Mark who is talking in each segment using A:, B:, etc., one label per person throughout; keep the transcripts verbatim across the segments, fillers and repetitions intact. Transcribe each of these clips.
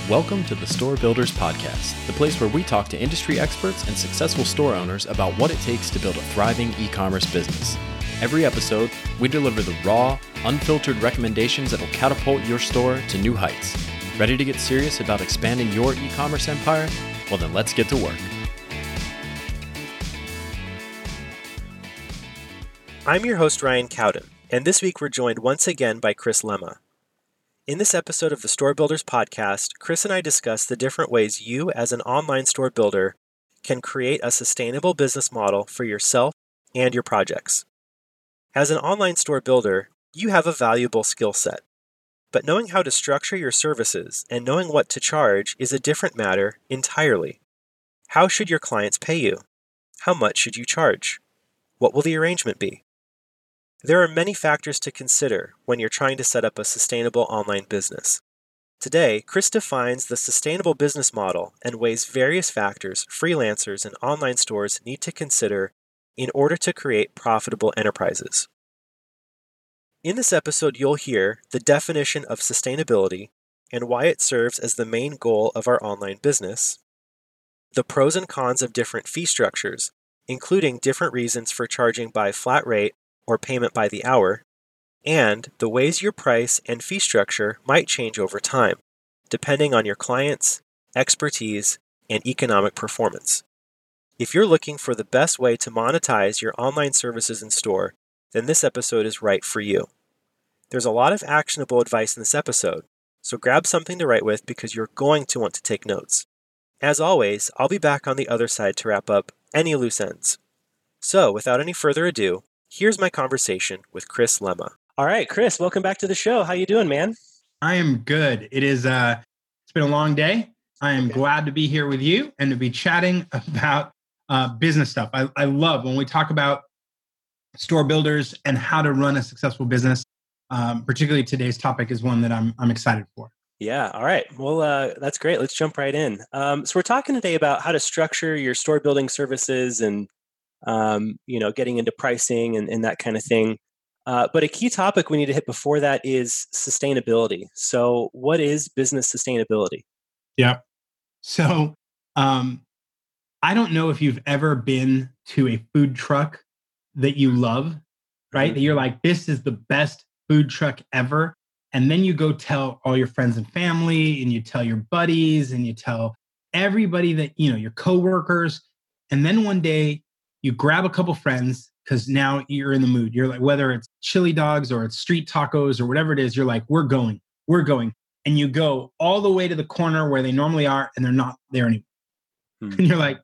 A: Welcome to the Store Builders Podcast, the place where we talk to industry experts and successful store owners about what it takes to build a thriving e-commerce business. Every episode, we deliver the raw, unfiltered recommendations that will catapult your store to new heights. Ready to get serious about expanding your e-commerce empire? Well, then let's get to work.
B: I'm your host, Ryan Cowden, and this week we're joined once again by Chris Lemma. In this episode of the Store Builders Podcast, Chris and I discuss the different ways you, as an online store builder, can create a sustainable business model for yourself and your projects. As an online store builder, you have a valuable skill set, but knowing how to structure your services and knowing what to charge is a different matter entirely. How should your clients pay you? How much should you charge? What will the arrangement be? There are many factors to consider when you're trying to set up a sustainable online business. Today, Chris defines the sustainable business model and weighs various factors freelancers and online stores need to consider in order to create profitable enterprises. In this episode, you'll hear the definition of sustainability and why it serves as the main goal of our online business, the pros and cons of different fee structures, including different reasons for charging by flat rate or payment by the hour, and the ways your price and fee structure might change over time, depending on your clients, expertise, and economic performance. If you're looking for the best way to monetize your online services in store, then this episode is right for you. There's a lot of actionable advice in this episode, so grab something to write with because you're going to want to take notes. As always, I'll be back on the other side to wrap up any loose ends. So, without any further ado, here's my conversation with Chris Lemma. All right, Chris, welcome back to the show. How you doing, man?
C: I am good. It is, uh, it's been a long day. I am okay. glad to be here with you and to be chatting about uh, business stuff. I, I love when we talk about store builders and how to run a successful business. Um, particularly today's topic is one that I'm I'm excited for.
B: Yeah. All right. Well, uh, that's great. Let's jump right in. Um, so we're talking today about how to structure your store building services and Um, you know, getting into pricing and, and that kind of thing. Uh, but a key topic we need to hit before that is sustainability. So what is business sustainability?
C: Yeah. So um, I don't know if you've ever been to a food truck that you love, right? Mm-hmm. That you're like, this is the best food truck ever. And then you go tell all your friends and family and you tell your buddies and you tell everybody that, you know, your coworkers. And then one day, you grab a couple friends because now you're in the mood. You're like, whether it's chili dogs or it's street tacos or whatever it is, you're like, we're going, we're going. And you go all the way to the corner where they normally are and they're not there anymore. Hmm. And you're like,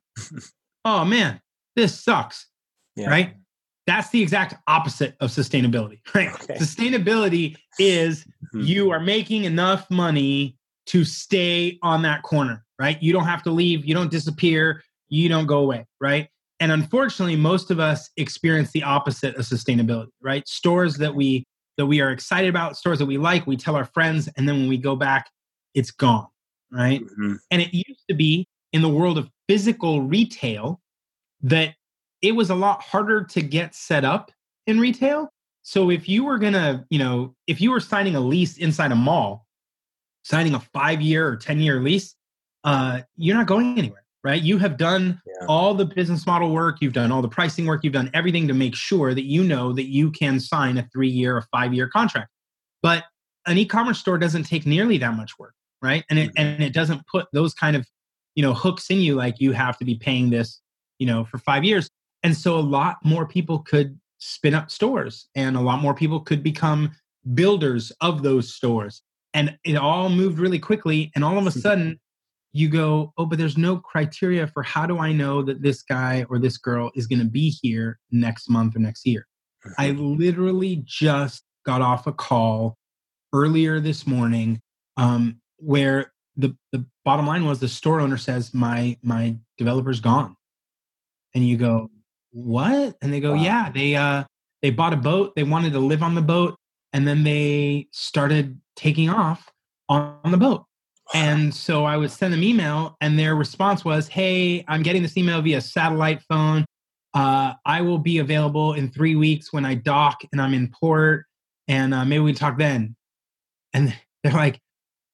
C: oh man, this sucks, yeah. Right? That's the exact opposite of sustainability, right? Okay. Sustainability is hmm. you are making enough money to stay on that corner, right? You don't have to leave. You don't disappear. You don't go away, right? And unfortunately, most of us experience the opposite of sustainability, right? Stores that we that we are excited about, stores that we like, we tell our friends, and then when we go back, it's gone, right? Mm-hmm. And it used to be in the world of physical retail that it was a lot harder to get set up in retail. So if you were gonna, you know, if you were signing a lease inside a mall, signing a five-year or ten-year lease, uh, you're not going anywhere. Right? You have done yeah. all the business model work. You've done all the pricing work. You've done everything to make sure that you know that you can sign a three-year or five-year contract. But an e-commerce store doesn't take nearly that much work, right? And it mm-hmm. and it doesn't put those kind of, you know, hooks in you like you have to be paying this, you know, for five years. And so a lot more people could spin up stores, and a lot more people could become builders of those stores. And it all moved really quickly. And all of a sudden, you go, oh, but there's no criteria for how do I know that this guy or this girl is going to be here next month or next year. Mm-hmm. I literally just got off a call earlier this morning um, where the, the bottom line was the store owner says, my my developer's gone. And you go, what? And they go, wow. yeah, they uh, they bought a boat. They wanted to live on the boat. And then they started taking off on, on the boat. And so I would send them email and their response was, hey, I'm getting this email via satellite phone. Uh, I will be available in three weeks when I dock and I'm in port and uh, maybe we can talk then. And they're like,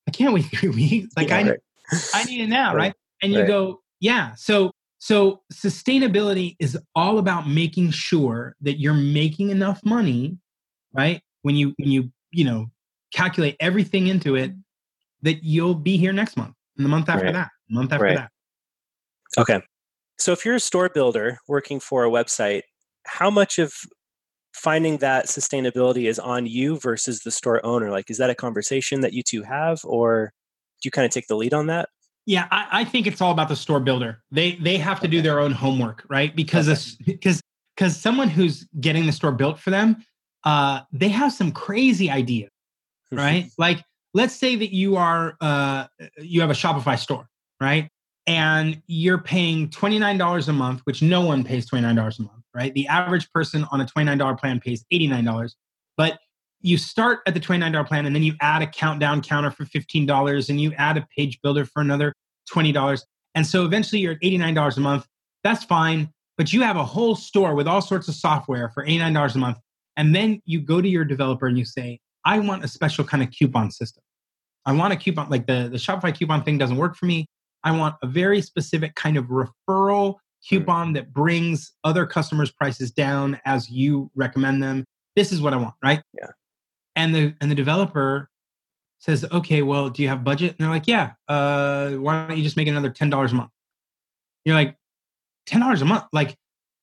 C: I can't wait three weeks. Like,
B: Yeah,
C: I,
B: right.
C: I need it now,
B: Right.
C: right? And you
B: Right.
C: go, yeah. So, so sustainability is all about making sure that you're making enough money, right? When you, when you, you know, calculate everything into it, that you'll be here next month and the month after
B: Right.
C: that, the month after
B: Right.
C: that.
B: Okay. So if you're a store builder working for a website, how much of finding that sustainability is on you versus the store owner? Like, is that a conversation that you two have, or do you kind of take the lead on that?
C: Yeah, I, I think it's all about the store builder. They they have to do
B: Okay.
C: their own homework, right? Because
B: Okay.
C: it's- because because someone who's getting the store built for them, uh, they have some crazy ideas, right? Like, let's say that you are uh, you have a Shopify store, right? And you're paying twenty-nine dollars a month, which no one pays twenty-nine dollars a month, right? The average person on a twenty-nine dollars plan pays eighty-nine dollars. But you start at the twenty-nine dollars plan and then you add a countdown counter for fifteen dollars and you add a page builder for another twenty dollars. And so eventually you're at eighty-nine dollars a month. That's fine. But you have a whole store with all sorts of software for eighty-nine dollars a month. And then you go to your developer and you say, I want a special kind of coupon system. I want a coupon, like the, the Shopify coupon thing doesn't work for me. I want a very specific kind of referral coupon that brings other customers' prices down as you recommend them. This is what I want, right?
B: Yeah.
C: And the and the developer says, okay, well, do you have budget? And they're like, yeah. Uh, why don't you just make it another ten dollars a month? You're like, ten dollars a month? Like,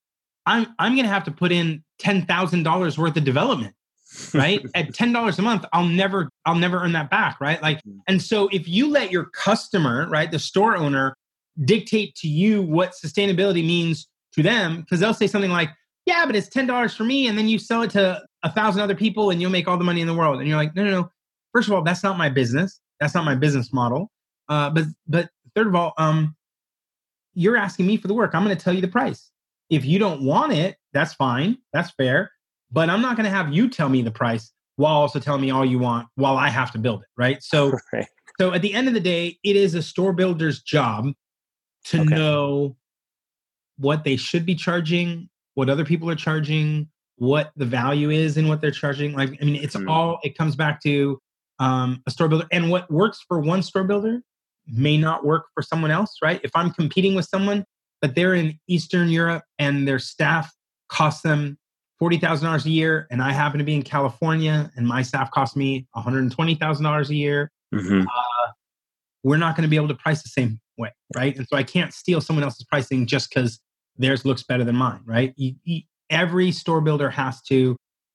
C: I'm I'm gonna have to put in ten thousand dollars worth of development, right? At ten dollars a month, I'll never I'll never earn that back, right? Like, and so if you let your customer, right, the store owner, dictate to you what sustainability means to them, because they'll say something like, yeah, but it's ten dollars for me, and then you sell it to a thousand other people and you'll make all the money in the world. And you're like, no, no, no. First of all, that's not my business. That's not my business model. Uh, but but third of all, um, you're asking me for the work. I'm going to tell you the price. If you don't want it, that's fine. That's fair. But I'm not going to have you tell me the price while also telling me all you want while I have to build it, right? So,
B: Right.
C: so at the end of the day, it is a store builder's job to
B: Okay.
C: know what they should be charging, what other people are charging, what the value is in what they're charging. Like, I mean, it's
B: Mhm.
C: all, it comes back to um, a store builder. And what works for one store builder may not work for someone else, right? If I'm competing with someone, but they're in Eastern Europe and their staff costs them forty thousand dollars a year, and I happen to be in California and my staff costs me one hundred twenty thousand dollars a year,
B: Mhm.
C: uh, we're not going to be able to price the same way, right? And so I can't steal someone else's pricing just because theirs looks better than mine, right? You, you, every store builder has to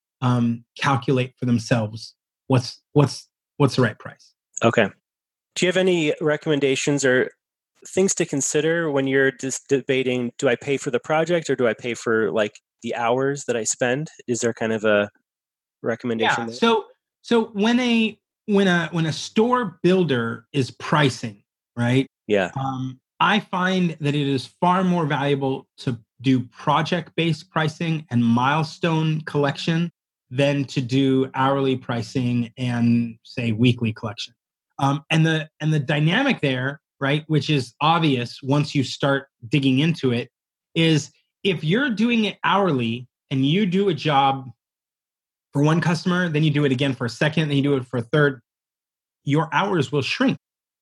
C: um, calculate for themselves what's what's what's the right price.
B: Okay. Do you have any recommendations or things to consider when you're just debating, do I pay for the project or do I pay for like the hours that I spend? Is there kind of a recommendation
C: Yeah.
B: there?
C: So so when a when a when a store builder is pricing, right?
B: Yeah.
C: Um, I find that it is far more valuable to do project-based pricing and milestone collection than to do hourly pricing and say weekly collection. Um, and the and the dynamic there, right, which is obvious once you start digging into it, is if you're doing it hourly and you do a job for one customer, then you do it again for a second, then you do it for a third, your hours will shrink.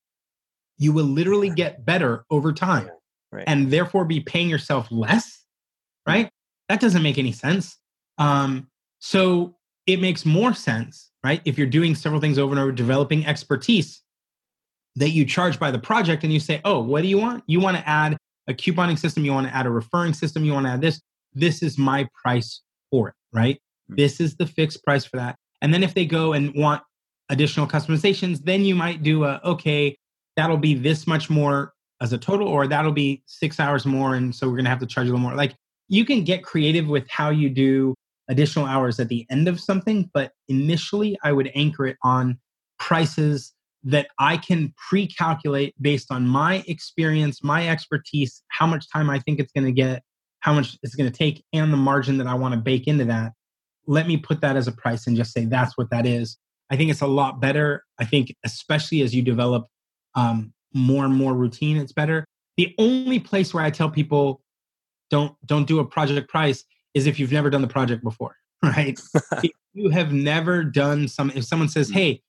C: You will literally get better over time,
B: Right.
C: and therefore be paying yourself less, right? That doesn't make any sense. Um, so it makes more sense, right? If you're doing several things over and over, developing expertise, that you charge by the project and you say, oh, what do you want? You want to add a couponing system, you want to add a referring system, you want to add this. This is my price for it, right?
B: Mhm.
C: This is the fixed price for that. And then if they go and want additional customizations, then you might do a, okay, that'll be this much more as a total, or that'll be six hours more. And so we're going to have to charge a little more. Like, you can get creative with how you do additional hours at the end of something. But initially, I would anchor it on prices that I can pre-calculate based on my experience, my expertise, how much time I think it's going to get, how much it's going to take, and the margin that I want to bake into that. Let me put that as a price and just say that's what that is. I think it's a lot better. I think especially as you develop um, more and more routine, it's better. The only place where I tell people don't don't do a project price is if you've never done the project before, right? If you have never done some, if someone says, hey,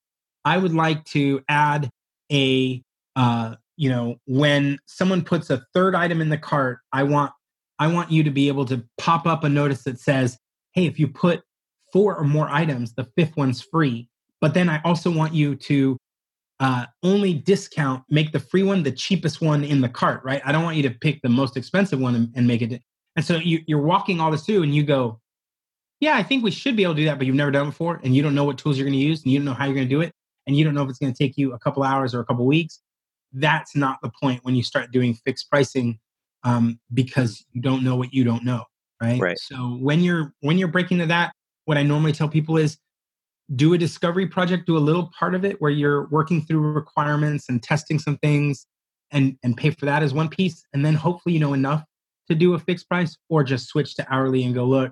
C: I would like to add a, uh, you know, when someone puts a third item in the cart, I want, I want you to be able to pop up a notice that says, hey, if you put four or more items, the fifth one's free. But then I also want you to uh, only discount, make the free one the cheapest one in the cart, right? I don't want you to pick the most expensive one and, and make it. And so you, you're walking all this through and you go, yeah, I think we should be able to do that, but you've never done it before. And you don't know what tools you're going to use and you don't know how you're going to do it. And you don't know if it's going to take you a couple hours or a couple weeks. That's not the point when you start doing fixed pricing, um, because you don't know what you don't know, right?
B: Right.
C: So when you're when you're breaking to that, what I normally tell people is do a discovery project, do a little part of it where you're working through requirements and testing some things, and and pay for that as one piece, and then hopefully you know enough to do a fixed price, or just switch to hourly and go, look,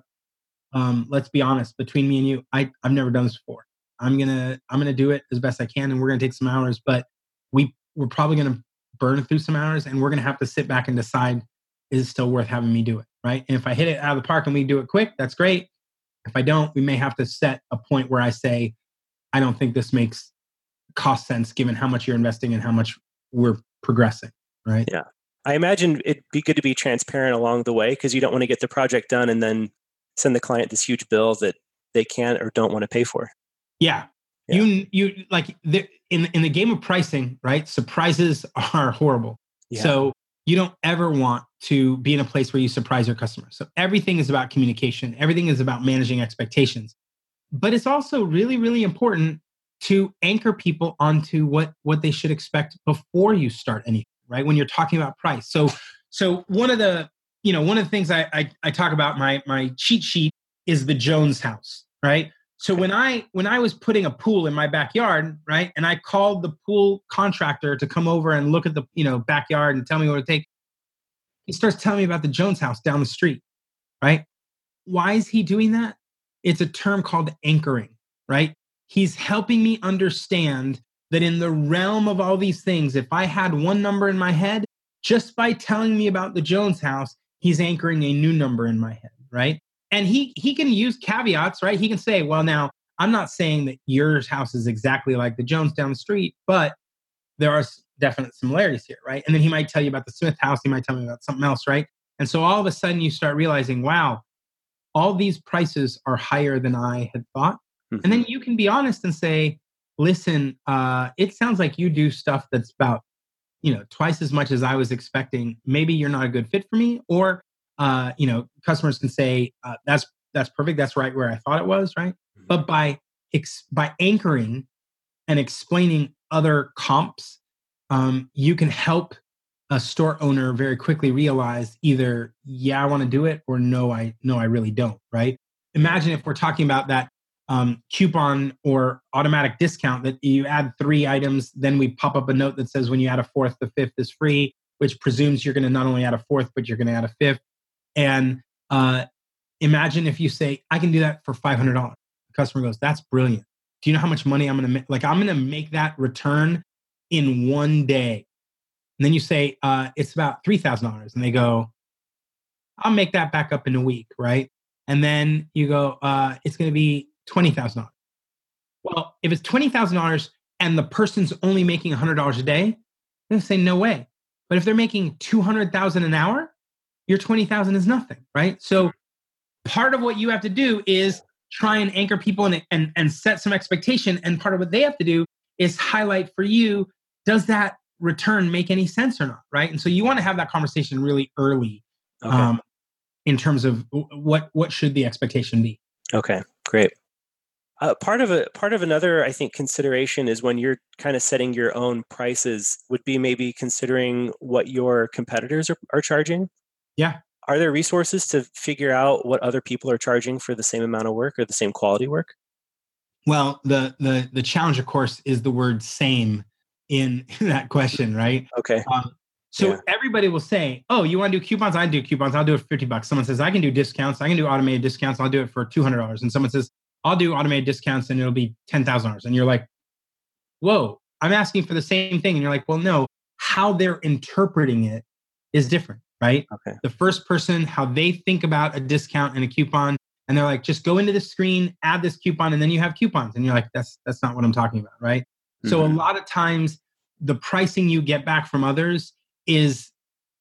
C: um, let's be honest, between me and you, I I've never done this before. I'm gonna I'm gonna do it as best I can, and we're gonna take some hours, but we we're probably gonna burn through some hours, and we're gonna have to sit back and decide, is it still worth having me do it, right? And if I hit it out of the park and we do it quick, that's great. If I don't, we may have to set a point where I say, I don't think this makes cost sense given how much you're investing and how much we're progressing, right?
B: Yeah. I imagine it'd be good to be transparent along the way, because you don't want to get the project done and then send the client this huge bill that they can't or don't want to pay for.
C: Yeah. yeah. You, you like the, in, in the game of pricing, right? Surprises are horrible. Yeah. So you don't ever want to be in a place where you surprise your customers. So everything is about communication. Everything is about managing expectations. But it's also really, really important to anchor people onto what, what they should expect before you start anything, right? When you're talking about price. So, so one of the, you know, one of the things I, I, I talk about, my, my cheat sheet is the Jones house, right? So when I, when I was putting a pool in my backyard, right, and I called the pool contractor to come over and look at the, you know, backyard and tell me what it take, he starts telling me about the Jones house down the street, right? Why is he doing that? It's a term called anchoring, right? He's helping me understand that in the realm of all these things, if I had one number in my head, just by telling me about the Jones house, he's anchoring a new number in my head, right? And he he can use caveats, right? He can say, well, now, I'm not saying that your house is exactly like the Jones down the street, but there are definite similarities here, right? And then he might tell you about the Smith house. He might tell me about something else, right? And so all of a sudden you start realizing, wow, all these prices are higher than I had thought. Mm-hmm. And then you can be honest and say, listen, uh, it sounds like you do stuff that's about, you know, twice as much as I was expecting. Maybe you're not a good fit for me. Or, uh, you know, customers can say, uh, that's that's perfect. That's right where I thought it was, right? Mm-hmm. But by ex- by anchoring and explaining other comps, um, you can help a store owner very quickly realize either, yeah, I want to do it, or no, I no, I really don't, right? Imagine if we're talking about that um, coupon or automatic discount that you add three items, then we pop up a note that says when you add a fourth, the fifth is free, which presumes you're going to not only add a fourth, but you're going to add a fifth. And uh, imagine if you say, I can do that for five hundred dollars. The customer goes, that's brilliant. Do you know how much money I'm going to make? Like, I'm going to make that return in one day. And then you say, uh, it's about three thousand dollars. And they go, I'll make that back up in a week, right? And then you go, uh, it's going to be twenty thousand dollars. Well, if it's twenty thousand dollars and the person's only making one hundred dollars a day, they're going to say, no way. But if they're making two hundred thousand dollars an hour, your twenty thousand dollars is nothing, right? So part of what you have to do is try and anchor people and, and, and set some expectation. And part of what they have to do is highlight for you, does that return make any sense or not, right? And so you want to have that conversation really early, okay. um, in terms of what what should the expectation be.
B: Okay, great. Uh, part of a part of another, I think, consideration is when you're kind of setting your own prices would be maybe considering what your competitors are, are charging.
C: Yeah.
B: Are there resources to figure out what other people are charging for the same amount of work or the same quality work?
C: Well, the the the challenge, of course, is the word "same" in that question, right?
B: Okay.
C: Um, so yeah. Everybody will say, "Oh, you want to do coupons? I do coupons. I'll do it for fifty bucks." Someone says, "I can do discounts. I can do automated discounts. I'll do it for two hundred dollars." And someone says, "I'll do automated discounts and it'll be ten thousand dollars." And you're like, "Whoa, I'm asking for the same thing." And you're like, "Well, no, how they're interpreting it is different." Right?
B: Okay.
C: The first person, how they think about a discount and a coupon, and they're like, just go into the screen, add this coupon, and then you have coupons. And you're like, that's that's not what I'm talking about, right? So
B: Mm-hmm.
C: a lot of times the pricing you get back from others is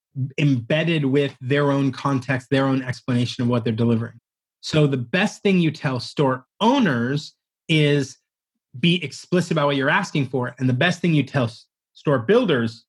C: embedded with their own context, their own explanation of what they're delivering. So the best thing you tell store owners is be explicit about what you're asking for. And the best thing you tell s- store builders,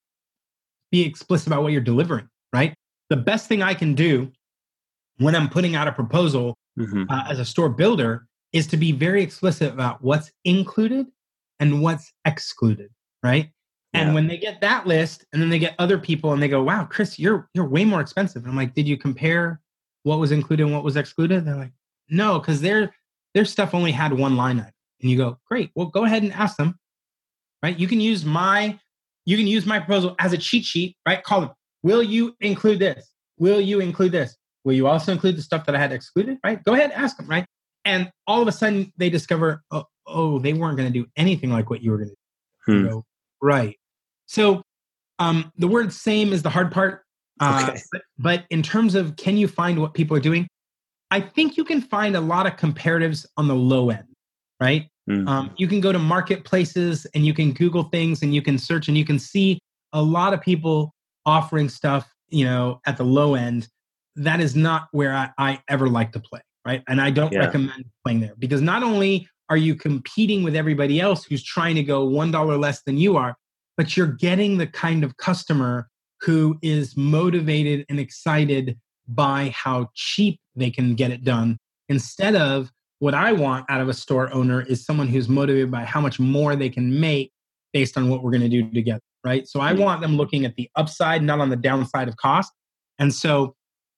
C: be explicit about what you're delivering, right? The best thing I can do when I'm putting out a proposal
B: Mm-hmm.
C: uh, as a store builder is to be very explicit about what's included and what's excluded, right? And
B: Yeah.
C: when they get that list and then they get other people and they go, wow, Chris, you're you're way more expensive. And I'm like, did you compare what was included and what was excluded? They're like, no, because their their stuff only had one line item. And you go, great, well, go ahead and ask them, right? You can use my you can use my proposal as a cheat sheet, right? Call them, will you include this? Will you include this? Will you also include the stuff that I had excluded, right? Go ahead, ask them, right? And all of a sudden they discover, oh, oh they weren't going to do anything like what you were going to do.
B: Hmm.
C: You go, right. So um, the word same is the hard part. Uh,
B: Okay.
C: but, but in terms of can you find what people are doing, I think you can find a lot of comparatives on the low end, right?
B: Mm-hmm.
C: Um, you can go to marketplaces and you can Google things and you can search and you can see a lot of people offering stuff, you know, at the low end. That is not where I, I ever like to play, right? And I don't
B: Yeah.
C: recommend playing there because not only are you competing with everybody else who's trying to go one dollar less than you are, but you're getting the kind of customer who is motivated and excited by how cheap they can get it done instead of what I want out of a store owner is someone who's motivated by how much more they can make based on what we're going to do together, right? So I
B: Mm-hmm.
C: want them looking at the upside, not on the downside of cost. And so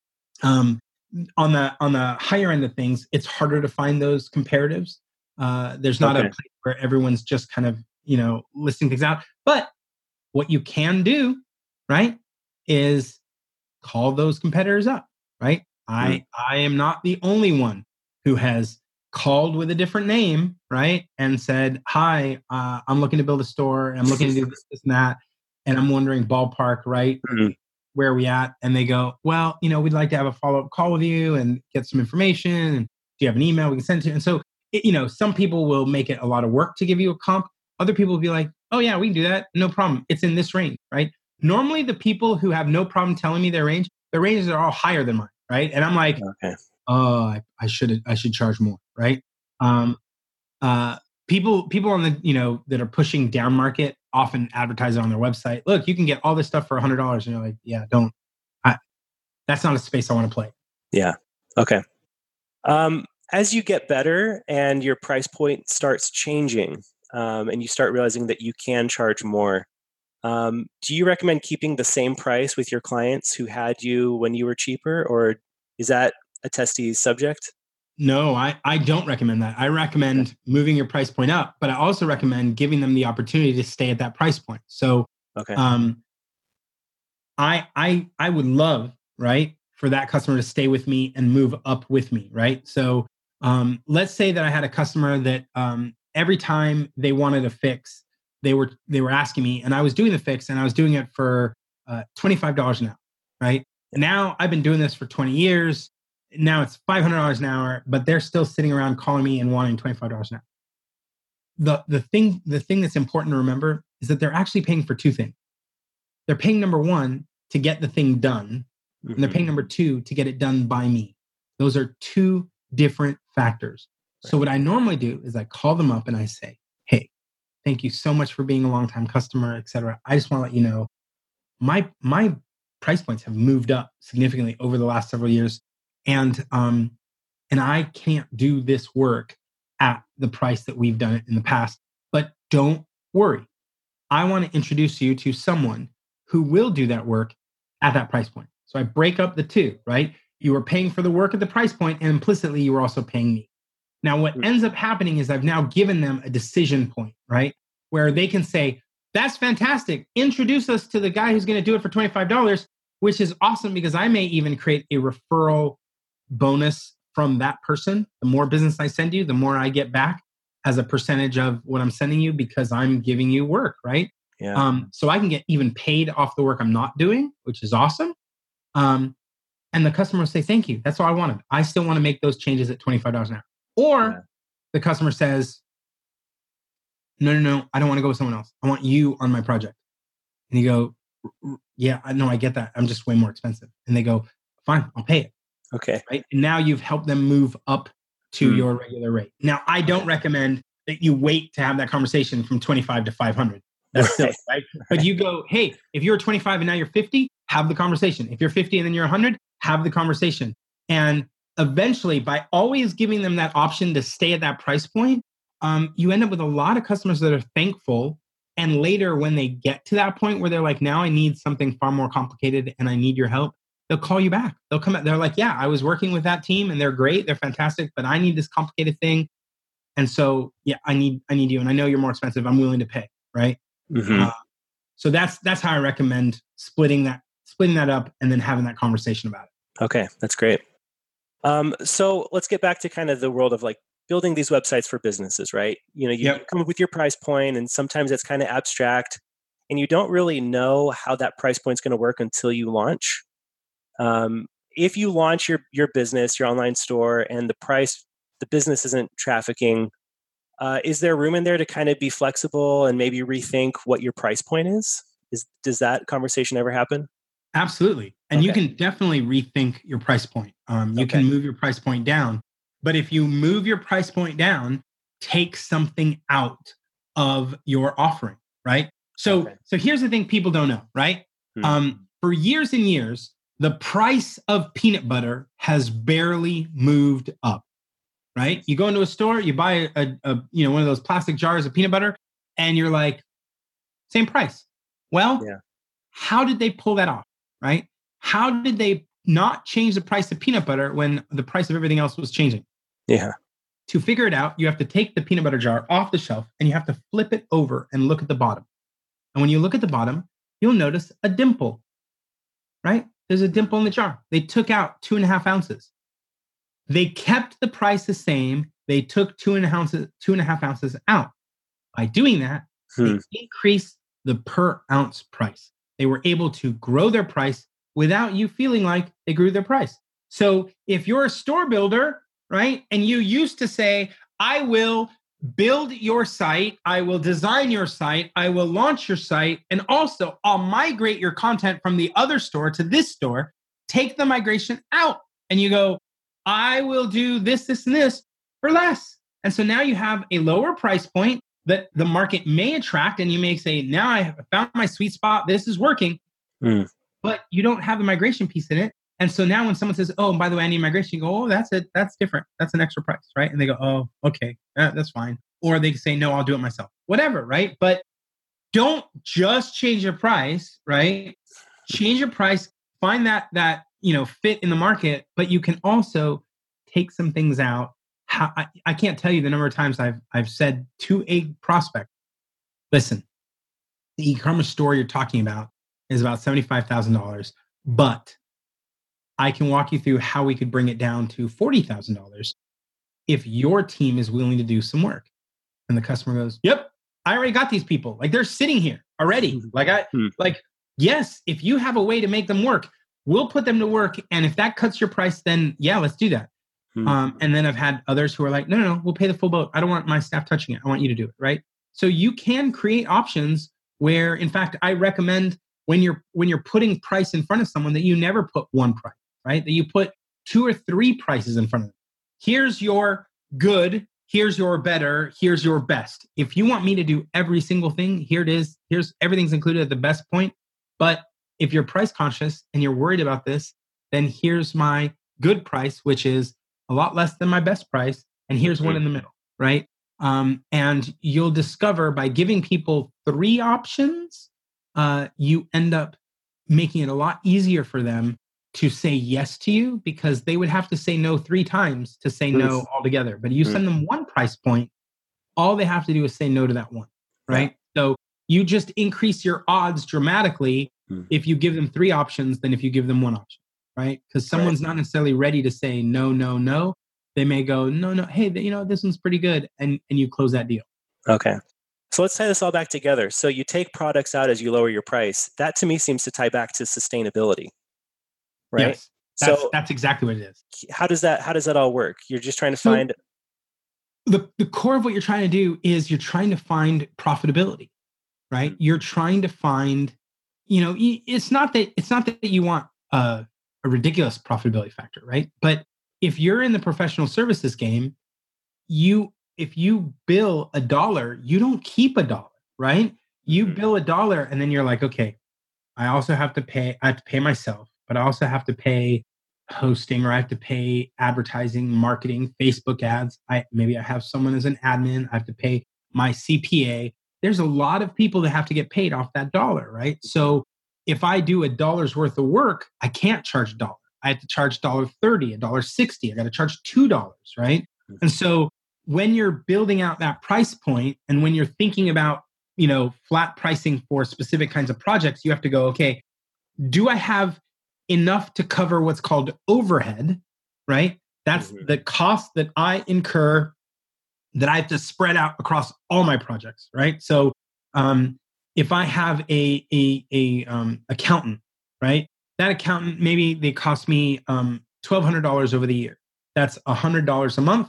C: um, on the on the higher end of things, it's harder to find those comparatives. Uh, there's not
B: Okay.
C: a place where everyone's just kind of, you know, listing things out. But what you can do, right, is call those competitors up, right? I
B: Mm.
C: I am not the only one who has called with a different name, right, and said, "Hi, uh, I'm looking to build a store. And I'm looking to do this, this, and that, and I'm wondering ballpark, right?
B: Mhm.
C: Where are we at?" And they go, "Well, you know, we'd like to have a follow up call with you and get some information. And do you have an email we can send to you?" And so, it, you know, some people will make it a lot of work to give you a comp. Other people will be like, "Oh yeah, we can do that. No problem. It's in this range, right?" Normally, the people who have no problem telling me their range, their ranges are all higher than mine, right? And I'm like,
B: Okay.
C: "Oh, I, I should I should charge more, right?" Um, uh, people people on the you know that are pushing down market often advertise it on their website. Look, you can get all this stuff for a hundred dollars, and you're like, "Yeah, don't." I, that's not a space I want to play.
B: Yeah. Okay. Um, as you get better and your price point starts changing, um, and you start realizing that you can charge more, um, do you recommend keeping the same price with your clients who had you when you were cheaper, or is that a testy subject?
C: No, I, I don't recommend that. I recommend moving your price point up, but I also recommend giving them the opportunity to stay at that price point. So
B: Okay.
C: um, I I I would love, right, for that customer to stay with me and move up with me, right? So um, let's say that I had a customer that um, every time they wanted a fix, they were they were asking me, and I was doing the fix, and I was doing it for uh, twenty-five dollars an hour, right? Now I've been doing this for twenty years. Now it's five hundred dollars an hour, but they're still sitting around calling me and wanting twenty-five dollars an hour. The the thing the thing that's important to remember is that they're actually paying for two things. They're paying number one to get the thing done, and they're
B: Mhm.
C: paying number two to get it done by me. Those are two different factors. So what I normally do is I call them up and I say, "Hey, thank you so much for being a longtime customer, et cetera. I just want to let you know my my price points have moved up significantly over the last several years, and um, and I can't do this work at the price that we've done it in the past. But don't worry, I want to introduce you to someone who will do that work at that price point." So I break up the two, right? You are paying for the work at the price point, and implicitly, you are also paying me. Now, what
B: Mm.
C: ends up happening is I've now given them a decision point, right? Where they can say, "That's fantastic. Introduce us to the guy who's going to do it for twenty-five dollars, which is awesome because I may even create a referral bonus from that person. The more business I send you, the more I get back as a percentage of what I'm sending you because I'm giving you work, right?
B: Yeah.
C: Um, so I can get even paid off the work I'm not doing, which is awesome. Um, and the customer will say, "Thank you. That's all I wanted. I still want to make those changes at twenty-five dollars an hour." Or
B: Yeah.
C: the customer says, no, no, no, I don't want to go with someone else. I want you on my project. And you go, yeah, I know, I get that. I'm just way more expensive. And they go, fine, I'll pay it.
B: Okay.
C: Right. And now you've helped them move up to
B: Hmm.
C: your regular rate. Now, I don't recommend that you wait to have that conversation from twenty-five to five hundred. That's
B: Right.
C: silly, right? But you go, hey, if you're twenty-five and now you're fifty, have the conversation. If you're fifty and then you're one hundred, have the conversation. And eventually, by always giving them that option to stay at that price point, um, you end up with a lot of customers that are thankful. And later, when they get to that point where they're like, now I need something far more complicated and I need your help, they'll call you back. They'll come back. They're like, yeah, I was working with that team and they're great. They're fantastic, but I need this complicated thing. And so, yeah, I need, I need you. And I know you're more expensive. I'm willing to pay. Right.
B: Mm-hmm.
C: Uh, so that's, that's how I recommend splitting that, splitting that up and then having that conversation about it.
B: Okay. That's great. Um, so let's get back to kind of the world of like building these websites for businesses, right? You know, you
C: Yep.
B: come up with your price point and sometimes it's kind of abstract and you don't really know how that price point is going to work until you launch. Um, if you launch your, your business, your online store, and the price, the business isn't trafficking, uh, is there room in there to kind of be flexible and maybe rethink what your price point is? Is does that conversation ever happen?
C: Absolutely. And
B: Okay.
C: you can definitely rethink your price point. Um, you
B: Okay.
C: can move your price point down. But if you move your price point down, take something out of your offering, right? So,
B: Okay.
C: so here's the thing people don't know, right?
B: Hmm.
C: Um, for years and years, the price of peanut butter has barely moved up, right? You go into a store, you buy a, a you know one of those plastic jars of peanut butter, and you're like, same price. Well,
B: Yeah.
C: how did they pull that off, right? How did they not change the price of peanut butter when the price of everything else was changing?
B: Yeah.
C: To figure it out, you have to take the peanut butter jar off the shelf and you have to flip it over and look at the bottom. And when you look at the bottom, you'll notice a dimple, right? There's a dimple in the jar. They took out two and a half ounces. They kept the price the same. They took two and a half ounces, two and a half ounces out. By doing that,
B: Hmm.
C: they increased the per ounce price. They were able to grow their price without you feeling like they grew their price. So if you're a store builder, right, and you used to say, I will build your site, I will design your site, I will launch your site, and also I'll migrate your content from the other store to this store, take the migration out. And you go, I will do this, this, and this for less. And so now you have a lower price point that the market may attract, and you may say, now I have found my sweet spot, this is working,
B: Hmm.
C: but you don't have the migration piece in it. And so now when someone says, oh, and by the way, I need migration, you go, oh, that's it. That's different. That's an extra price, right? And they go, oh, okay, uh, that's fine. Or they say, no, I'll do it myself, whatever, right? But don't just change your price, right? Change your price, find that, that, you know, fit in the market, but you can also take some things out. How, I, I can't tell you the number of times I've, I've said to a prospect, listen, the e-commerce store you're talking about is about seventy-five thousand dollars, but I can walk you through how we could bring it down to forty thousand dollars if your team is willing to do some work. And the customer goes, yep, I already got these people. Like they're sitting here already. Like I,
B: Hmm.
C: like, yes, if you have a way to make them work, we'll put them to work. And if that cuts your price, then yeah, let's do that.
B: Hmm.
C: Um, and then I've had others who are like, no, no, no, we'll pay the full boat. I don't want my staff touching it. I want you to do it, right? So you can create options where, in fact, I recommend when you're when you're putting price in front of someone that you never put one price, right? That you put two or three prices in front of them. Here's your good, here's your better, here's your best. If you want me to do every single thing, here it is. Here's everything's included at the best point. But if you're price conscious and you're worried about this, then here's my good price, which is a lot less than my best price. And here's one in the middle, right? Um, and you'll discover by giving people three options, uh, you end up making it a lot easier for them to say yes to you, because they would have to say no three times to say no
B: Mm.
C: altogether. But you send them one price point, all they have to do is say no to that one, right? So you just increase your odds dramatically
B: Mm.
C: if you give them three options than if you give them one option, right? Because someone's not necessarily ready to say no, no, no. They may go, no, no, hey, you know, this one's pretty good. And, and you close that deal.
B: Okay. So let's tie this all back together. So you take products out as you lower your price. That to me seems to tie back to sustainability, right?
C: Yes, that's,
B: So
C: that's exactly what it is.
B: how does that how does that all work? You're just trying to
C: So-
B: find
C: the, the core of what you're trying to do is you're trying to find profitability, right? Mm-hmm. You're trying to find, you know, it's not that it's not that you want a, a ridiculous profitability factor, right? But if you're in the professional services game, you if you bill a dollar, you don't keep a dollar, right? You mm-hmm. bill a dollar and then you're like, okay, I also have to pay, I have to pay myself, but I also have to pay hosting, or I have to pay advertising, marketing, Facebook ads. I maybe I have someone as an admin. I have to pay my C P A. There's a lot of people that have to get paid off that dollar, right? So if I do a dollar's worth of work, I can't charge a dollar. I have to charge one dollar thirty, one dollar sixty. I got to charge two dollars, right? Mm-hmm. And so when you're building out that price point, and when you're thinking about, you know, flat pricing for specific kinds of projects, you have to go, okay, do I have enough to cover what's called overhead, right? That's mm-hmm. the cost that I incur that I have to spread out across all my projects, right? So um, if I have a, a, a um, accountant, right? That accountant, maybe they cost me um, twelve hundred dollars over the year. That's one hundred dollars a month.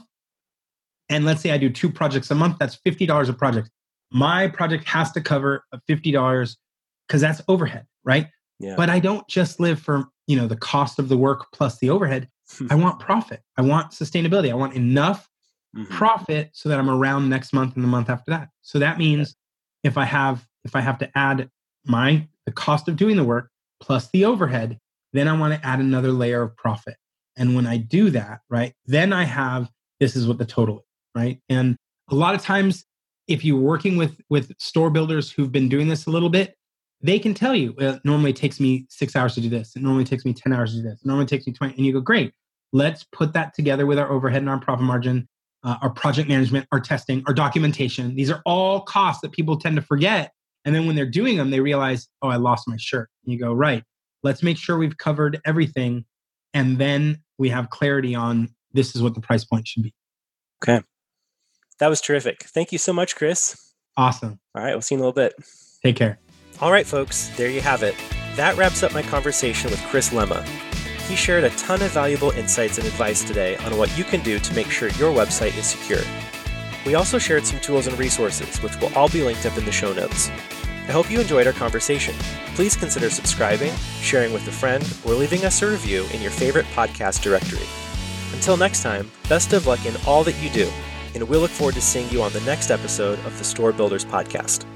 C: And let's say I do two projects a month, that's fifty dollars a project. My project has to cover fifty dollars because that's overhead, right? Yeah. But I don't just live for, you know, the cost of the work plus the overhead. I want profit. I want sustainability. I want enough mm-hmm. profit so that I'm around next month and the month after that. So that means yeah. if I have if I have to add my the cost of doing the work plus the overhead, then I want to add another layer of profit. And when I do that, right, then I have, this is what the total is, right? And a lot of times, if you're working with, with store builders who've been doing this a little bit, they can tell you, well, it normally takes me six hours to do this. It normally takes me ten hours to do this. It normally takes me twenty. And you go, great, let's put that together with our overhead and our profit margin, uh, our project management, our testing, our documentation. These are all costs that people tend to forget. And then when they're doing them, they realize, oh, I lost my shirt. And you go, right, let's make sure we've covered everything. And then we have clarity on this is what the price point should be.
B: Okay. That was terrific. Thank you so much, Chris.
C: Awesome.
B: All right. We'll see you in a little bit.
C: Take care.
B: All right, folks. There you have it. That wraps up my conversation with Chris Lemma. He shared a ton of valuable insights and advice today on what you can do to make sure your website is secure. We also shared some tools and resources, which will all be linked up in the show notes. I hope you enjoyed our conversation. Please consider subscribing, sharing with a friend, or leaving us a review in your favorite podcast directory. Until next time, best of luck in all that you do, and we'll look forward to seeing you on the next episode of the Store Builders Podcast.